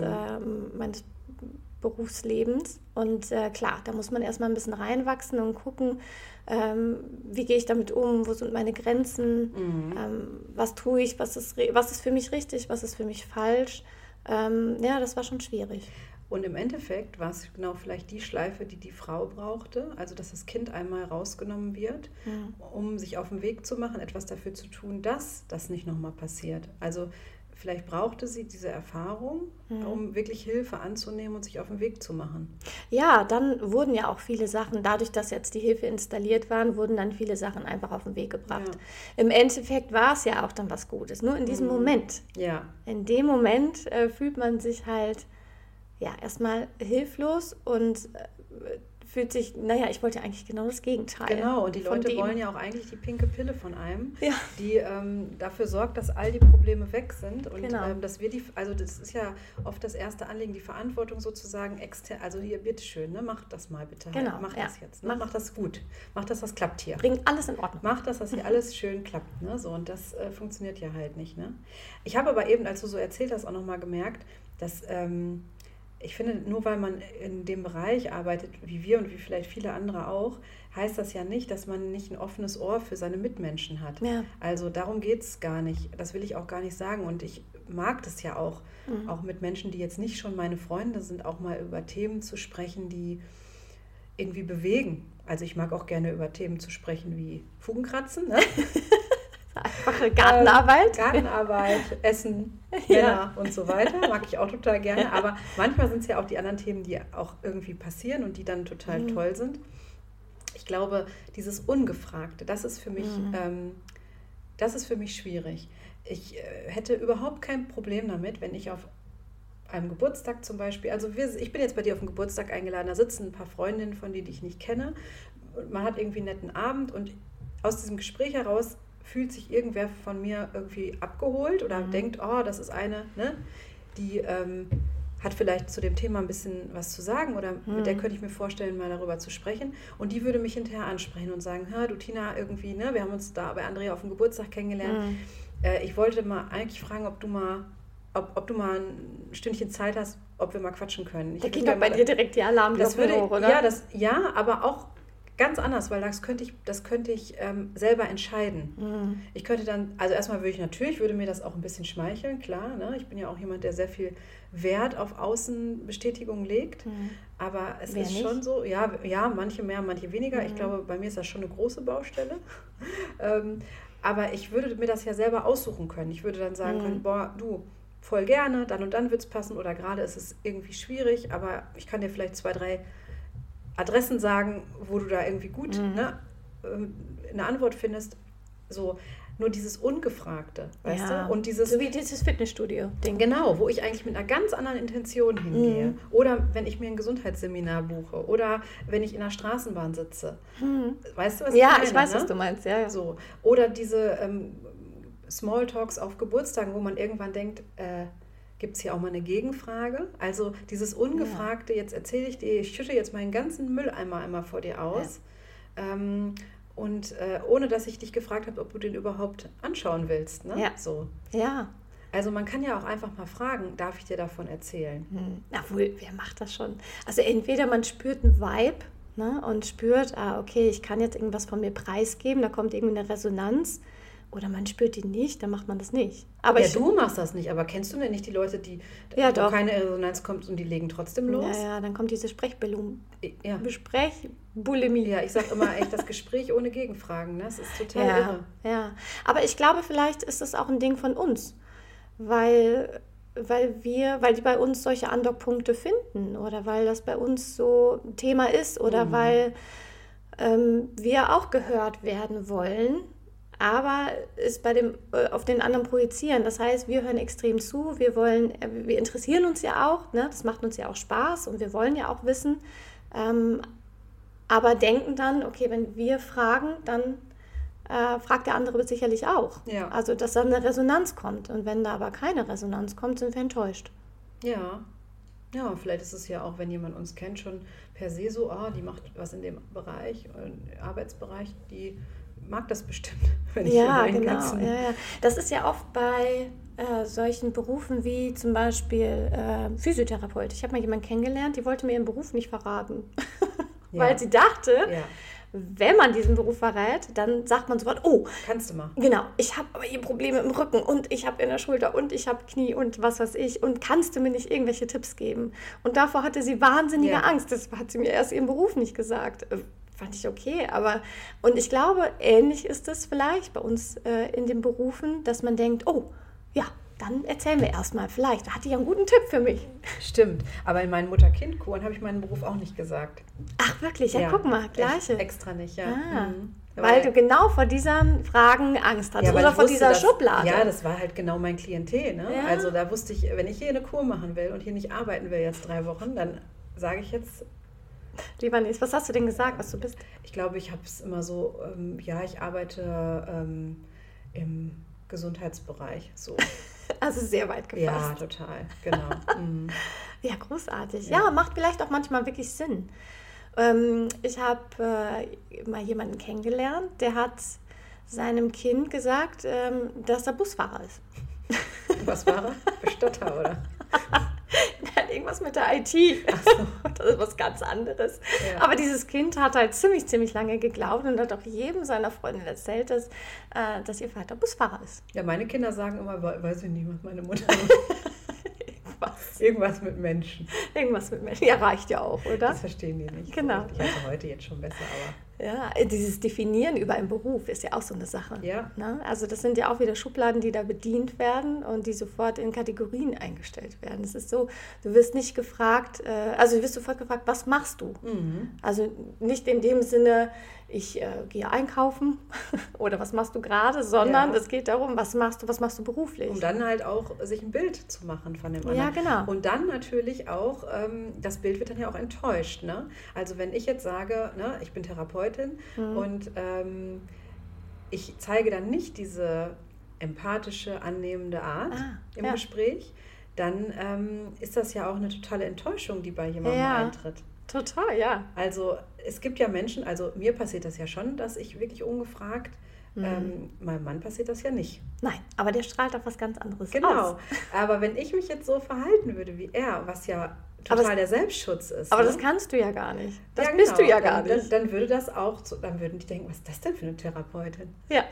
Berufslebens. Und klar, da muss man erstmal ein bisschen reinwachsen und gucken, wie gehe ich damit um, wo sind meine Grenzen, was tue ich, was ist für mich richtig, was ist für mich falsch. Das war schon schwierig. Und im Endeffekt war es genau vielleicht die Schleife, die Frau brauchte, also dass das Kind einmal rausgenommen wird, um sich auf den Weg zu machen, etwas dafür zu tun, dass das nicht nochmal passiert. Also vielleicht brauchte sie diese Erfahrung, um wirklich Hilfe anzunehmen und sich auf den Weg zu machen. Ja, dann wurden ja auch viele Sachen, dadurch, dass jetzt die Hilfe installiert waren, wurden dann viele Sachen einfach auf den Weg gebracht. Ja. Im Endeffekt war es ja auch dann was Gutes, nur in diesem Moment. Ja. In dem Moment fühlt man sich halt erstmal hilflos und fühlt sich, ich wollte ja eigentlich genau das Gegenteil. Genau, und die Leute wollen ja auch eigentlich die pinke Pille von einem, die dafür sorgt, dass all die Probleme weg sind und dass wir das ist ja oft das erste Anliegen, die Verantwortung sozusagen extern, also hier, bitteschön, ne, mach das mal bitte, genau, mach das jetzt, ne, mach das gut, mach das klappt hier. Bring alles in Ordnung. Mach das, dass hier alles schön klappt, ne, so, und das funktioniert ja halt nicht, ne. Ich habe aber eben, als du so erzählt hast, auch nochmal gemerkt, dass ich finde, nur weil man in dem Bereich arbeitet, wie wir und wie vielleicht viele andere auch, heißt das ja nicht, dass man nicht ein offenes Ohr für seine Mitmenschen hat. Ja. Also darum geht es gar nicht. Das will ich auch gar nicht sagen. Und ich mag das ja auch, auch mit Menschen, die jetzt nicht schon meine Freunde sind, auch mal über Themen zu sprechen, die irgendwie bewegen. Also ich mag auch gerne über Themen zu sprechen wie Fugenkratzen, ne? Einfache Gartenarbeit. Gartenarbeit, Essen, Männer und so weiter. Mag ich auch total gerne. Aber manchmal sind es ja auch die anderen Themen, die auch irgendwie passieren und die dann total toll sind. Ich glaube, dieses Ungefragte, das ist für mich schwierig. Ich hätte überhaupt kein Problem damit, wenn ich auf einem Geburtstag zum Beispiel, also ich bin jetzt bei dir auf den Geburtstag eingeladen, da sitzen ein paar Freundinnen von dir, die ich nicht kenne. Und man hat irgendwie einen netten Abend und aus diesem Gespräch heraus fühlt sich irgendwer von mir irgendwie abgeholt oder denkt, das ist eine, ne, die hat vielleicht zu dem Thema ein bisschen was zu sagen oder mit der könnte ich mir vorstellen, mal darüber zu sprechen. Und die würde mich hinterher ansprechen und sagen, du Tina, irgendwie, ne, wir haben uns da bei Andrea auf dem Geburtstag kennengelernt. Ich wollte mal eigentlich fragen, ob du mal ein Stündchen Zeit hast, ob wir mal quatschen können. Da geht doch bei dir direkt die Alarmglocke hoch, oder? Ja, aber auch ganz anders, weil das könnte ich selber entscheiden. Ich könnte dann, also erstmal würde mir das auch ein bisschen schmeicheln, klar. Ne? Ich bin ja auch jemand, der sehr viel Wert auf Außenbestätigung legt. Aber es ist schon so, ja, manche mehr, manche weniger. Ich glaube, bei mir ist das schon eine große Baustelle. Aber ich würde mir das ja selber aussuchen können. Ich würde dann sagen können, du, voll gerne, dann und dann wird es passen oder gerade ist es irgendwie schwierig, aber ich kann dir vielleicht 2, 3 Adressen sagen, wo du da irgendwie gut eine Antwort findest. So, nur dieses Ungefragte, weißt du? Und so wie dieses Fitnessstudio-Ding. Genau, wo ich eigentlich mit einer ganz anderen Intention hingehe. Oder wenn ich mir ein Gesundheitsseminar buche. Oder wenn ich in der Straßenbahn sitze. Weißt du, was ich meine? Ja, ich weiß, was du meinst. Ja. So. Oder diese Smalltalks auf Geburtstagen, wo man irgendwann denkt, gibt es hier auch mal eine Gegenfrage? Also dieses Ungefragte, jetzt erzähle ich dir, ich schütte jetzt meinen ganzen Mülleimer einmal vor dir aus. Ja. Und ohne, dass ich dich gefragt habe, ob du den überhaupt anschauen willst. Ne? Ja. So. Ja. Also man kann ja auch einfach mal fragen, darf ich dir davon erzählen? Obwohl, wer macht das schon? Also entweder man spürt einen Vibe, ne, und spürt, okay, ich kann jetzt irgendwas von mir preisgeben, da kommt irgendwie eine Resonanz. Oder man spürt die nicht, dann macht man das nicht. Aber du machst das nicht, aber kennst du denn nicht die Leute, wo keine Resonanz kommt und die legen trotzdem los? Ja, dann kommt diese Sprechbulimie. Ja, ich sage immer echt, das Gespräch ohne Gegenfragen, ne? Das ist total irre. Ja, aber ich glaube, vielleicht ist das auch ein Ding von uns, weil die bei uns solche Andockpunkte finden oder weil das bei uns so ein Thema ist oder weil wir auch gehört werden wollen. Aber es auf den anderen projizieren. Das heißt, wir hören extrem zu, wir interessieren uns ja auch, ne? Das macht uns ja auch Spaß und wir wollen ja auch wissen, aber denken dann, okay, wenn wir fragen, dann fragt der andere sicherlich auch. Ja. Also, dass dann eine Resonanz kommt. Und wenn da aber keine Resonanz kommt, sind wir enttäuscht. Ja. Ja, vielleicht ist es ja auch, wenn jemand uns kennt, schon per se so, die macht was in dem Bereich, Arbeitsbereich, die mag das bestimmt, wenn ich genau. Ja. Das ist ja oft bei solchen Berufen wie zum Beispiel Physiotherapeut. Ich habe mal jemanden kennengelernt, die wollte mir ihren Beruf nicht verraten, weil sie dachte, wenn man diesen Beruf verrät, dann sagt man sofort, kannst du mal. Genau, ich habe aber hier Probleme im Rücken und ich habe in der Schulter und ich habe Knie und was weiß ich und kannst du mir nicht irgendwelche Tipps geben? Und davor hatte sie wahnsinnige Angst, das hat sie mir erst ihren Beruf nicht gesagt. Fand ich okay, und ich glaube, ähnlich ist es vielleicht bei uns in den Berufen, dass man denkt, dann erzählen wir erstmal. Vielleicht hat die ja einen guten Tipp für mich. Stimmt, aber in meinen Mutter-Kind-Kuren habe ich meinen Beruf auch nicht gesagt. Ach wirklich? Ja, guck mal, gleiche. Extra nicht, ja. Weil du genau vor diesen Fragen Angst hattest oder vor dieser Schublade. Ja, das war halt genau mein Klientel. Ne? Ja. Also da wusste ich, wenn ich hier eine Kur machen will und hier nicht arbeiten will jetzt 3 Wochen, dann sage ich jetzt... Lieber nicht. Was hast du denn gesagt, was du bist? Ich glaube, ich habe es immer so, ich arbeite im Gesundheitsbereich. So. Also sehr weit gefasst. Ja, total, genau. Ja, großartig. Ja, macht vielleicht auch manchmal wirklich Sinn. Ich habe mal jemanden kennengelernt, der hat seinem Kind gesagt, dass er Busfahrer ist. Was war er? Bestatter, oder? Irgendwas mit der IT. Ach so. Das ist was ganz anderes. Ja. Aber dieses Kind hat halt ziemlich lange geglaubt und hat auch jedem seiner Freundin erzählt, dass ihr Vater Busfahrer ist. Ja, meine Kinder sagen immer, weiß ich nicht, was meine Mutter Irgendwas mit Menschen. Irgendwas mit Menschen. Ja, reicht ja auch, oder? Das verstehen die nicht. Genau. So also heute jetzt schon besser, aber... Ja, dieses Definieren über einen Beruf ist ja auch so eine Sache. Ja. Ne? Also das sind ja auch wieder Schubladen, die da bedient werden und die sofort in Kategorien eingestellt werden. Es ist so, du wirst nicht gefragt, du wirst sofort gefragt, was machst du? Mhm. Also nicht in dem Sinne, ich gehe einkaufen oder was machst du gerade, sondern es geht darum, was machst du beruflich? Um dann halt auch sich ein Bild zu machen von dem anderen. Ja, genau. Und dann natürlich auch, das Bild wird dann ja auch enttäuscht. Ne? Also wenn ich jetzt sage, ne, ich bin Therapeutin und ich zeige dann nicht diese empathische, annehmende Art im Gespräch, dann ist das ja auch eine totale Enttäuschung, die bei jemandem eintritt. Total, ja. Also es gibt ja Menschen, also mir passiert das ja schon, dass ich wirklich ungefragt, meinem Mann passiert das ja nicht. Nein, aber der strahlt auch was ganz anderes aus. Genau, aber wenn ich mich jetzt so verhalten würde wie er, was ja total der Selbstschutz ist. Aber ne? das kannst du ja gar nicht. Das ja, bist du ja genau. gar nicht. Dann würde das auch, dann würden die denken, was ist das denn für eine Therapeutin? Ja.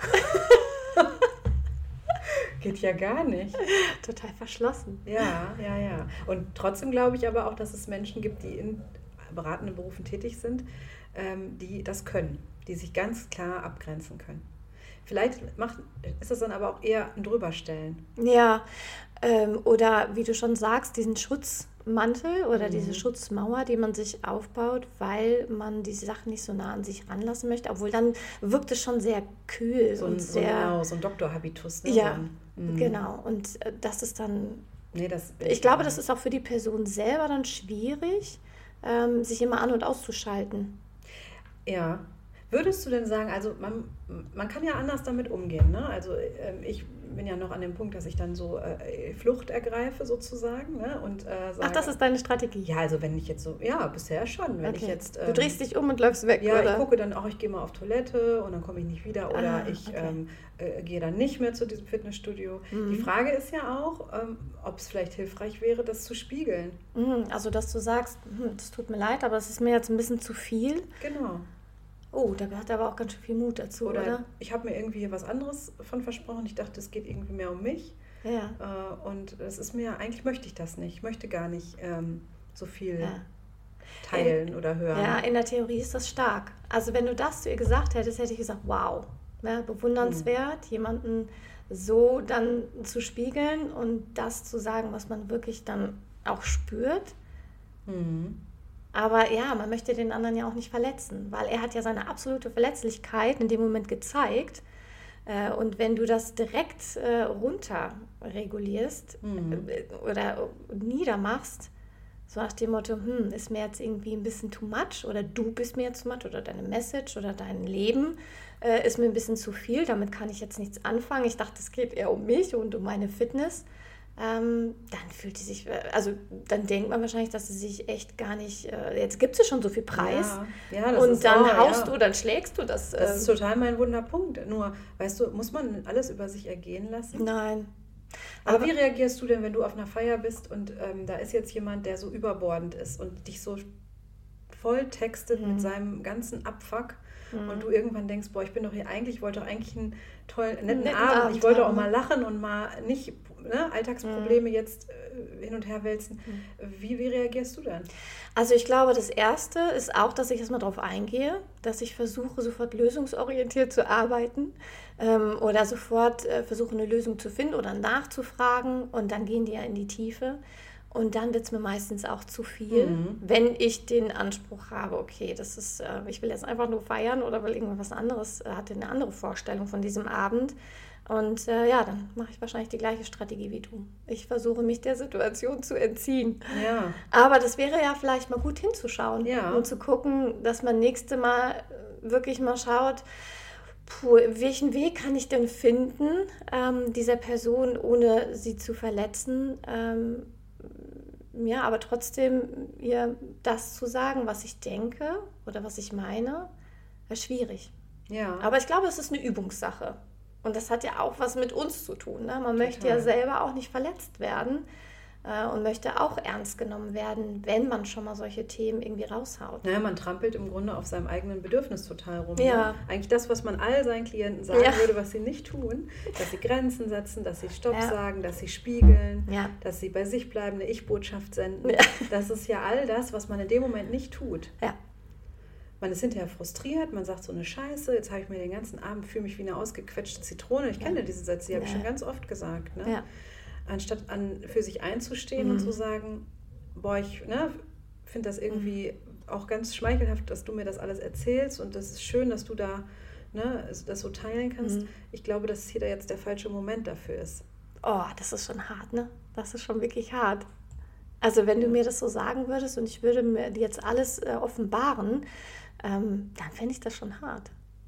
Geht ja gar nicht. Total verschlossen. Ja. Und trotzdem glaube ich aber auch, dass es Menschen gibt, die in beratenden Berufen tätig sind, die das können, die sich ganz klar abgrenzen können. Vielleicht ist das dann aber auch eher ein Drüberstellen. Ja, oder wie du schon sagst, diesen Schutzmantel oder diese Schutzmauer, die man sich aufbaut, weil man die Sachen nicht so nah an sich ranlassen möchte, obwohl dann wirkt es schon sehr kühl so und sehr... So ein Doktorhabitus. Ne? Ja, genau. Und das ist dann... ich glaube, das ist auch für die Person selber dann schwierig, sich immer an- und auszuschalten. Ja. Würdest du denn sagen, also man kann ja anders damit umgehen, ne? Also ich bin ja noch an dem Punkt, dass ich dann so Flucht ergreife sozusagen, ne? Und sage, ach, das ist deine Strategie? Ja, also wenn ich jetzt so, ja, bisher schon. Wenn ich jetzt, du drehst dich um und läufst weg, ja, oder? Ich gucke dann auch, ich gehe mal auf Toilette und dann komme ich nicht wieder oder ich gehe dann nicht mehr zu diesem Fitnessstudio. Die Frage ist ja auch, ob es vielleicht hilfreich wäre, das zu spiegeln. Also, dass du sagst, das tut mir leid, aber es ist mir jetzt ein bisschen zu viel. Genau. Oh, da gehört aber auch ganz schön viel Mut dazu, oder? Ich habe mir irgendwie was anderes von versprochen. Ich dachte, es geht irgendwie mehr um mich. Ja. Und das ist mir, eigentlich möchte ich das nicht. Ich möchte gar nicht so viel teilen oder hören. Ja, in der Theorie ist das stark. Also wenn du das zu ihr gesagt hättest, hätte ich gesagt, wow, ja, bewundernswert, jemanden so dann zu spiegeln und das zu sagen, was man wirklich dann auch spürt. Aber ja, man möchte den anderen ja auch nicht verletzen, weil er hat ja seine absolute Verletzlichkeit in dem Moment gezeigt. Und wenn du das direkt runter regulierst oder niedermachst, so nach dem Motto, ist mir jetzt irgendwie ein bisschen too much oder du bist mir jetzt too much oder deine Message oder dein Leben ist mir ein bisschen zu viel, damit kann ich jetzt nichts anfangen. Ich dachte, es geht eher um mich und um meine Fitness. Dann fühlt sie sich, also dann denkt man wahrscheinlich, dass sie sich echt gar nicht, jetzt gibt es schon so viel Preis ja, das und ist dann auch, haust du, dann schlägst du das. Das ist total mein Wunderpunkt. Nur, weißt du, muss man alles über sich ergehen lassen? Nein. Aber wie reagierst du denn, wenn du auf einer Feier bist und da ist jetzt jemand, der so überbordend ist und dich so voll textet mit seinem ganzen Abfuck und du irgendwann denkst, boah, ich bin doch hier eigentlich, ich wollte doch eigentlich einen tollen, netten Abend, ich wollte auch mal lachen und mal nicht Alltagsprobleme jetzt hin und her wälzen. Wie reagierst du dann? Also ich glaube, das Erste ist auch, dass ich erstmal darauf eingehe, dass ich versuche, sofort lösungsorientiert zu arbeiten oder sofort versuche, eine Lösung zu finden oder nachzufragen und dann gehen die ja in die Tiefe. Und dann wird es mir meistens auch zu viel, wenn ich den Anspruch habe, okay, das ist, ich will jetzt einfach nur feiern oder will irgendwas anderes, hatte eine andere Vorstellung von diesem Abend. Und dann mache ich wahrscheinlich die gleiche Strategie wie du. Ich versuche, mich der Situation zu entziehen. Ja. Aber das wäre ja vielleicht mal gut hinzuschauen und zu gucken, dass man nächste Mal wirklich mal schaut, welchen Weg kann ich denn finden, dieser Person, ohne sie zu verletzen, aber trotzdem ihr das zu sagen, was ich denke oder was ich meine, ist schwierig. Ja. Aber ich glaube, es ist eine Übungssache. Und das hat ja auch was mit uns zu tun. Ne? Man möchte ja selber auch nicht verletzt werden und möchte auch ernst genommen werden, wenn man schon mal solche Themen irgendwie raushaut. Naja, man trampelt im Grunde auf seinem eigenen Bedürfnis total rum. Ja. Ne? Eigentlich das, was man all seinen Klienten sagen würde, was sie nicht tun, dass sie Grenzen setzen, dass sie Stopp sagen, dass sie spiegeln, dass sie bei sich bleiben, eine Ich-Botschaft senden. Ja. Das ist ja all das, was man in dem Moment nicht tut. Ja. Man ist hinterher frustriert, man sagt so eine Scheiße, jetzt habe ich mir den ganzen Abend, fühle mich wie eine ausgequetschte Zitrone. Ich kenne diese Sätze, die habe ich schon ganz oft gesagt. Ne? Ja. Anstatt für sich einzustehen und zu sagen, boah, ich finde das irgendwie auch ganz schmeichelhaft, dass du mir das alles erzählst und das ist schön, dass du da das so teilen kannst. Ich glaube, dass hier da jetzt der falsche Moment dafür ist. Oh, das ist schon hart, ne? Das ist schon wirklich hart. Also wenn du mir das so sagen würdest und ich würde mir jetzt alles offenbaren, dann fände ich das schon hart.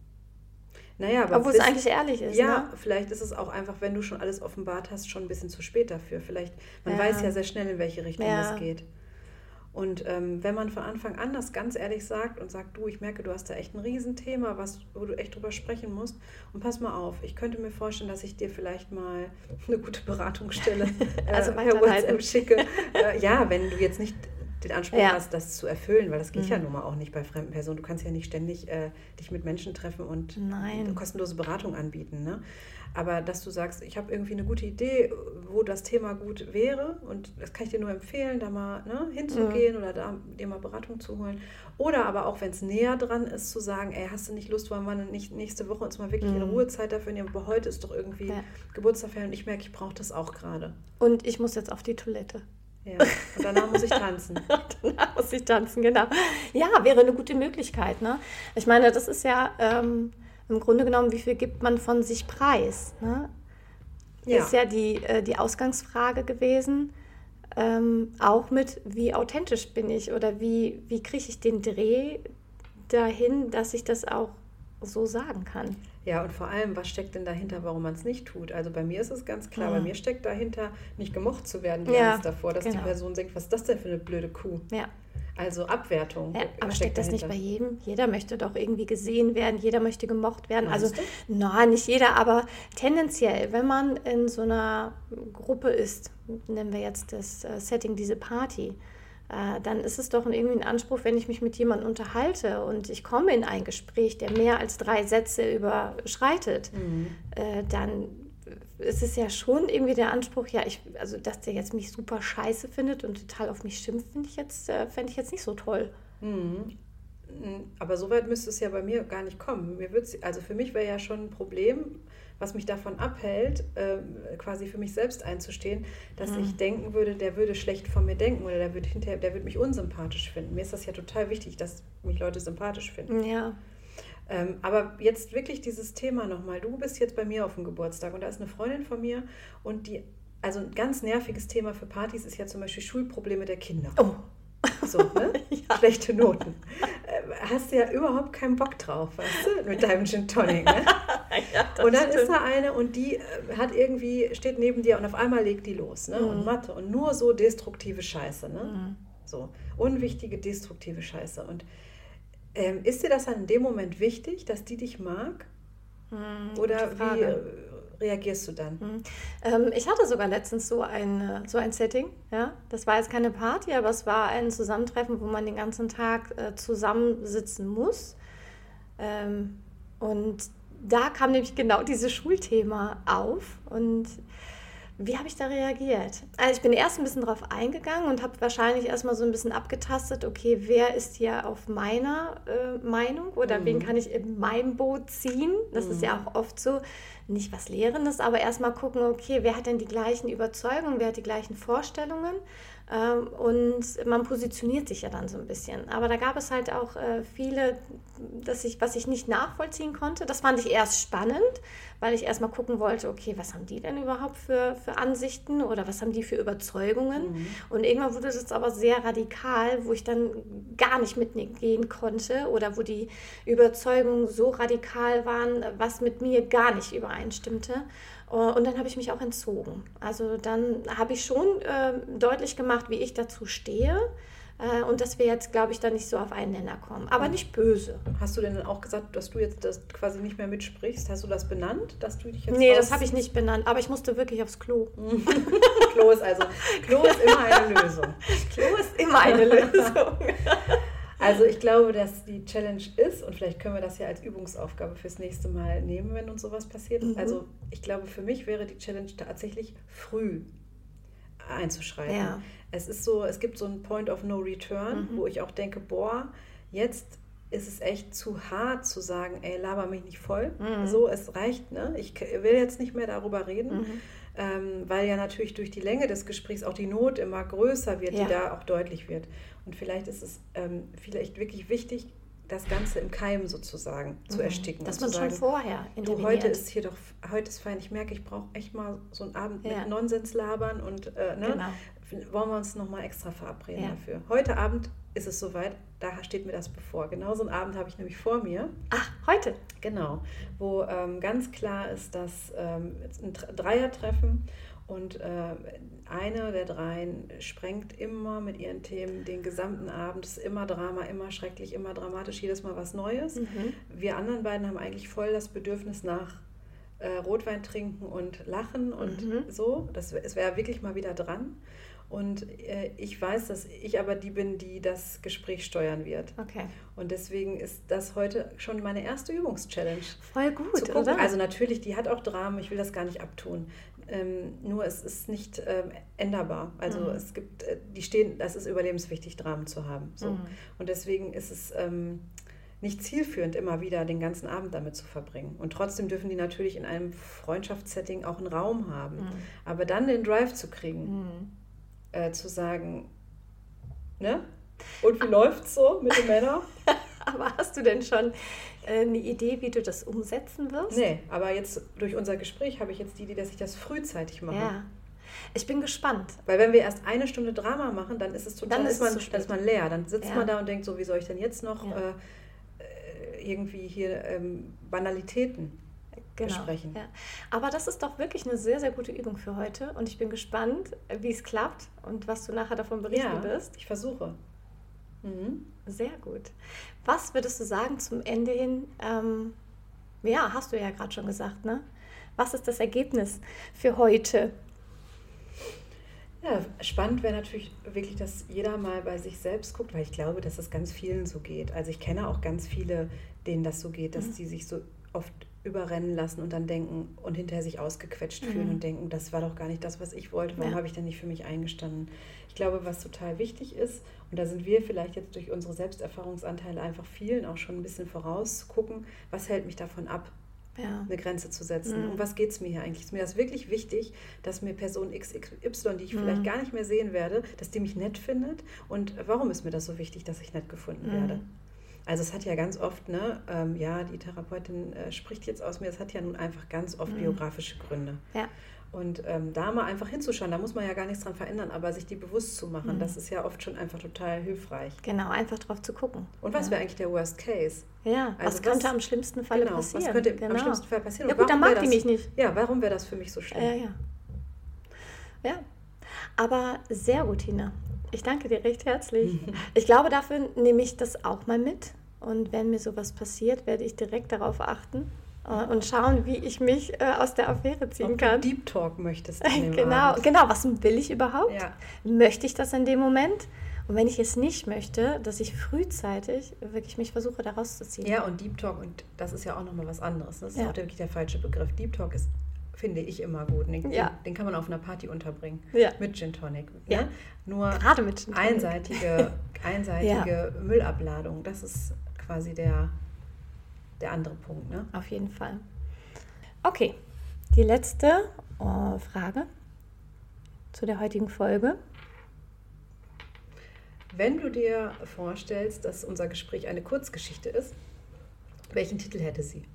Naja, aber obwohl es eigentlich ehrlich ist. Ja, ne? Vielleicht ist es auch einfach, wenn du schon alles offenbart hast, schon ein bisschen zu spät dafür. Vielleicht, man weiß ja sehr schnell, in welche Richtung es geht. Und wenn man von Anfang an das ganz ehrlich sagt und sagt, du, ich merke, du hast da echt ein Riesenthema, wo du echt drüber sprechen musst. Und pass mal auf, ich könnte mir vorstellen, dass ich dir vielleicht mal eine gute Beratungsstelle per WhatsApp schicke. Wenn du jetzt nicht den Anspruch hast, das zu erfüllen, weil das geht ja nun mal auch nicht bei fremden Personen. Du kannst ja nicht ständig dich mit Menschen treffen und kostenlose Beratung anbieten. Ne? Aber dass du sagst, ich habe irgendwie eine gute Idee, wo das Thema gut wäre und das kann ich dir nur empfehlen, da mal hinzugehen oder da dir mal Beratung zu holen. Oder aber auch, wenn es näher dran ist, zu sagen, ey, hast du nicht Lust, wollen wir nicht nächste Woche uns mal wirklich in Ruhezeit dafür nehmen, aber heute ist doch irgendwie Geburtstag und ich merke, ich brauche das auch gerade. Und ich muss jetzt auf die Toilette. Ja, und danach muss ich tanzen. Genau. Ja, wäre eine gute Möglichkeit. Ne? Ich meine, das ist ja im Grunde genommen, wie viel gibt man von sich preis? Ne? Ist ja die Ausgangsfrage gewesen, auch mit, wie authentisch bin ich oder wie kriege ich den Dreh dahin, dass ich das auch so sagen kann. Ja, und vor allem, was steckt denn dahinter, warum man es nicht tut? Also bei mir ist es ganz klar, bei mir steckt dahinter, nicht gemocht zu werden, die Angst davor, dass die Person denkt, was ist das denn für eine blöde Kuh? Ja. Also Abwertung. Ja, aber steckt das nicht bei jedem? Jeder möchte doch irgendwie gesehen werden, jeder möchte gemocht werden. Meinst du? Nicht jeder, aber tendenziell, wenn man in so einer Gruppe ist, nennen wir jetzt das Setting, diese Party, dann ist es doch irgendwie ein Anspruch, wenn ich mich mit jemandem unterhalte und ich komme in ein Gespräch, der mehr als 3 Sätze überschreitet, dann ist es ja schon irgendwie der Anspruch, dass der jetzt mich super scheiße findet und total auf mich schimpft, fände ich jetzt nicht so toll. Aber so weit müsste es ja bei mir gar nicht kommen. Also für mich wäre ja schon ein Problem, was mich davon abhält, quasi für mich selbst einzustehen, dass ich denken würde, der würde schlecht von mir denken oder der würde mich unsympathisch finden. Mir ist das ja total wichtig, dass mich Leute sympathisch finden. Ja. Aber jetzt wirklich dieses Thema nochmal. Du bist jetzt bei mir auf dem Geburtstag und da ist eine Freundin von mir und also ein ganz nerviges Thema für Partys ist ja zum Beispiel Schulprobleme der Kinder. Oh. So, ne? Schlechte Noten. Hast du ja überhaupt keinen Bock drauf, weißt du, mit deinem Gin Tonic, ne? Und dann ist da eine und die steht neben dir und auf einmal legt die los, ne? Und Mathe und nur so destruktive Scheiße, ne? So, unwichtige, destruktive Scheiße. Und ist dir das dann in dem Moment wichtig, dass die dich mag? Oder wie reagierst du dann? Ich hatte sogar letztens so ein Setting. Ja? Das war jetzt keine Party, aber es war ein Zusammentreffen, wo man den ganzen Tag zusammensitzen muss. Und da kam nämlich genau dieses Schulthema auf und wie habe ich da reagiert? Also ich bin erst ein bisschen drauf eingegangen und habe wahrscheinlich erstmal so ein bisschen abgetastet, okay, wer ist hier auf meiner Meinung oder wen kann ich in meinem Boot ziehen? Das ist ja auch oft so, nicht was Lehrendes, aber erstmal gucken, okay, wer hat denn die gleichen Überzeugungen, wer hat die gleichen Vorstellungen? Und man positioniert sich ja dann so ein bisschen. Aber da gab es halt auch viele, was ich nicht nachvollziehen konnte. Das fand ich erst spannend, weil ich erstmal gucken wollte, okay, was haben die denn überhaupt für Ansichten oder was haben die für Überzeugungen? Und irgendwann wurde das aber sehr radikal, wo ich dann gar nicht mitgehen konnte oder wo die Überzeugungen so radikal waren, was mit mir gar nicht übereinstimmte. Und dann habe ich mich auch entzogen. Also dann habe ich schon deutlich gemacht, wie ich dazu stehe und dass wir jetzt, glaube ich, da nicht so auf einen Nenner kommen. Aber nicht böse. Hast du denn auch gesagt, dass du jetzt das quasi nicht mehr mitsprichst? Hast du das benannt, dass du dich jetzt Nee, das habe ich nicht benannt, aber ich musste wirklich aufs Klo. Klo ist immer eine Lösung. Klo ist immer eine Lösung. Also ich glaube, dass die Challenge ist, und vielleicht können wir das ja als Übungsaufgabe fürs nächste Mal nehmen, wenn uns sowas passiert. Also ich glaube, für mich wäre die Challenge tatsächlich früh einzuschreiten. Ja. Es ist so, es gibt so einen Point of No Return, wo ich auch denke, boah, jetzt ist es echt zu hart zu sagen, ey, laber mich nicht voll. So, es reicht, ne? Ich will jetzt nicht mehr darüber reden. Weil ja natürlich durch die Länge des Gesprächs auch die Not immer größer wird, die da auch deutlich wird. Und vielleicht ist es vielleicht wirklich wichtig, das Ganze im Keim sozusagen zu ersticken. Dass man schon vorher interveniert. Heute ist fein. Ich merke, ich brauche echt mal so einen Abend mit Nonsens labern und wollen wir uns nochmal extra verabreden dafür. Heute Abend ist es soweit, da steht mir das bevor. Genau so einen Abend habe ich nämlich vor mir. Ach, heute? Genau, wo ganz klar ist, dass ein Dreiertreffen und eine der dreien sprengt immer mit ihren Themen den gesamten Abend. Es ist immer Drama, immer schrecklich, immer dramatisch, jedes Mal was Neues. Wir anderen beiden haben eigentlich voll das Bedürfnis nach Rotwein trinken und lachen und so. Es wäre wirklich mal wieder dran. Und ich weiß, dass ich aber die bin, die das Gespräch steuern wird. Okay. Und deswegen ist das heute schon meine erste Übungschallenge. Voll gut, oder? Also natürlich, die hat auch Dramen, ich will das gar nicht abtun. Nur es ist nicht änderbar. Also es gibt, das ist überlebenswichtig, Dramen zu haben. So. Und deswegen ist es nicht zielführend, immer wieder den ganzen Abend damit zu verbringen. Und trotzdem dürfen die natürlich in einem Freundschaftssetting auch einen Raum haben. Aber dann den Drive zu kriegen, zu sagen, ne? Und wie läuft's so mit den Männern? Aber hast du denn schon eine Idee, wie du das umsetzen wirst? Nee, aber jetzt durch unser Gespräch habe ich jetzt die Idee, dass ich das frühzeitig mache. Ja, ich bin gespannt. Weil wenn wir erst eine Stunde Drama machen, dann ist es total, dann ist man leer. Dann sitzt man da und denkt so, wie soll ich denn jetzt noch irgendwie hier Banalitäten besprechen. Ja. Aber das ist doch wirklich eine sehr, sehr gute Übung für heute und ich bin gespannt, wie es klappt und was du nachher davon berichten wirst. Ich versuche. Sehr gut. Was würdest du sagen zum Ende hin? Hast du ja gerade schon gesagt, ne? Was ist das Ergebnis für heute? Ja, spannend wäre natürlich wirklich, dass jeder mal bei sich selbst guckt, weil ich glaube, dass es ganz vielen so geht. Also ich kenne auch ganz viele, denen das so geht, dass die sich so oft überrennen lassen und dann denken und hinterher sich ausgequetscht fühlen und denken, das war doch gar nicht das, was ich wollte, warum habe ich denn nicht für mich eingestanden? Ich glaube, was total wichtig ist, und da sind wir vielleicht jetzt durch unsere Selbsterfahrungsanteile einfach vielen auch schon ein bisschen voraus, gucken, was hält mich davon ab, eine Grenze zu setzen. Um was geht es mir hier eigentlich? Ist mir das wirklich wichtig, dass mir Person XY, die ich vielleicht gar nicht mehr sehen werde, dass die mich nett findet? Und warum ist mir das so wichtig, dass ich nett gefunden werde? Also es hat ja ganz oft, die Therapeutin spricht jetzt aus mir, es hat ja nun einfach ganz oft biografische Gründe. Ja. Und da mal einfach hinzuschauen, da muss man ja gar nichts dran verändern, aber sich die bewusst zu machen, das ist ja oft schon einfach total hilfreich. Genau, einfach drauf zu gucken. Und was wäre eigentlich der Worst Case? Ja, also was könnte am schlimmsten Fall passieren? Was könnte am schlimmsten Fall passieren? Ja gut, dann mag die mich nicht. Ja, warum wäre das für mich so schlimm? Ja, aber sehr gut, Tina. Ich danke dir recht herzlich. Ich glaube, dafür nehme ich das auch mal mit. Und wenn mir sowas passiert, werde ich direkt darauf achten, und schauen, wie ich mich aus der Affäre ziehen kann. Deep Talk möchtest du in dem Genau, Abend. genau. Was will ich überhaupt? Ja. Möchte ich das in dem Moment? Und wenn ich es nicht möchte, dass ich frühzeitig wirklich mich versuche, da rauszuziehen. Ja, und Deep Talk, und das ist ja auch nochmal was anderes. Das ist Ja. auch wirklich der falsche Begriff. Deep Talk ist, finde ich, immer gut. Ja. Den kann man auf einer Party unterbringen. Ja. Mit Gin Tonic. Ja. Ne? Nur Gerade mit Gin Tonic. einseitige Müllabladung, das ist quasi der andere Punkt. Ne? Auf jeden Fall. Okay, die letzte Frage zu der heutigen Folge. Wenn du dir vorstellst, dass unser Gespräch eine Kurzgeschichte ist, welchen Titel hätte sie?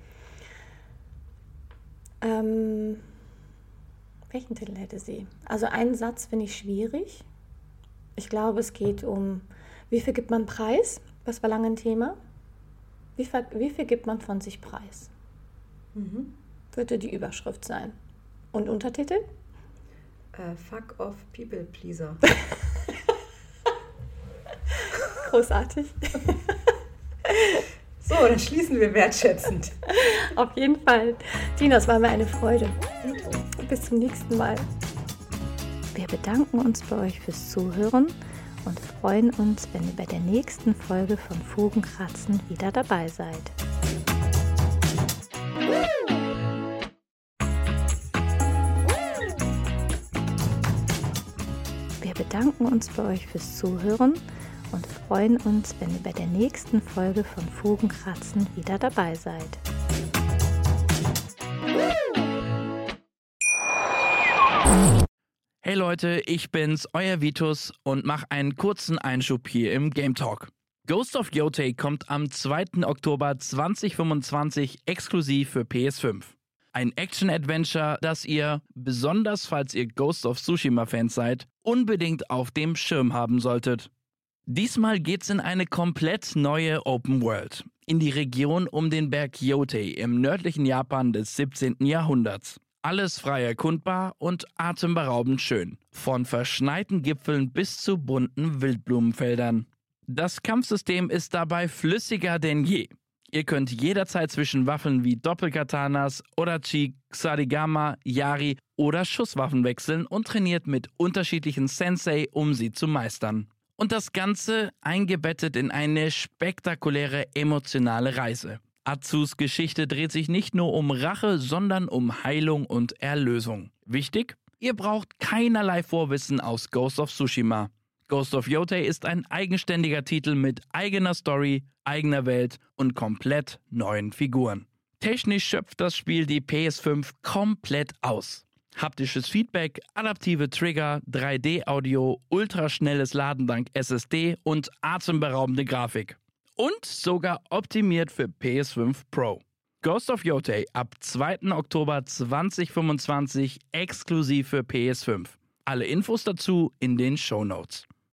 Welchen Titel hätte sie? Also einen Satz finde ich schwierig. Ich glaube, es geht um, wie viel gibt man preis? Das war lange ein Thema. Wie viel gibt man von sich preis? Würde die Überschrift sein. Und Untertitel? Fuck off People Pleaser. Großartig. So, dann schließen wir wertschätzend. Auf jeden Fall. Tina, es war mir eine Freude. Bis zum nächsten Mal. Wir bedanken uns bei euch fürs Zuhören und freuen uns, wenn ihr bei der nächsten Folge von Fugenkratzen wieder dabei seid. Wir bedanken uns bei euch fürs Zuhören und freuen uns, wenn ihr bei der nächsten Folge von Fugenkratzen wieder dabei seid. Hey Leute, ich bin's, euer Vitus und mach einen kurzen Einschub hier im Game Talk. Ghost of Yotei kommt am 2. Oktober 2025 exklusiv für PS5. Ein Action-Adventure, das ihr, besonders falls ihr Ghost of Tsushima-Fans seid, unbedingt auf dem Schirm haben solltet. Diesmal geht's in eine komplett neue Open World, in die Region um den Berg Yotei im nördlichen Japan des 17. Jahrhunderts. Alles frei erkundbar und atemberaubend schön, von verschneiten Gipfeln bis zu bunten Wildblumenfeldern. Das Kampfsystem ist dabei flüssiger denn je. Ihr könnt jederzeit zwischen Waffen wie Doppelkatanas, Odachi, Ksarigama, Yari oder Schusswaffen wechseln und trainiert mit unterschiedlichen Sensei, um sie zu meistern. Und das Ganze eingebettet in eine spektakuläre emotionale Reise. Atsus Geschichte dreht sich nicht nur um Rache, sondern um Heilung und Erlösung. Wichtig? Ihr braucht keinerlei Vorwissen aus Ghost of Tsushima. Ghost of Yotei ist ein eigenständiger Titel mit eigener Story, eigener Welt und komplett neuen Figuren. Technisch schöpft das Spiel die PS5 komplett aus. Haptisches Feedback, adaptive Trigger, 3D-Audio, ultraschnelles Laden dank SSD und atemberaubende Grafik. Und sogar optimiert für PS5 Pro. Ghost of Yotei ab 2. Oktober 2025 exklusiv für PS5. Alle Infos dazu in den Shownotes.